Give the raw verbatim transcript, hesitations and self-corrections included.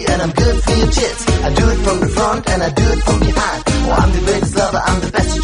and I'm good for your tits. I do it from the front and I do it from behind. Oh, I'm the greatest lover, I'm the best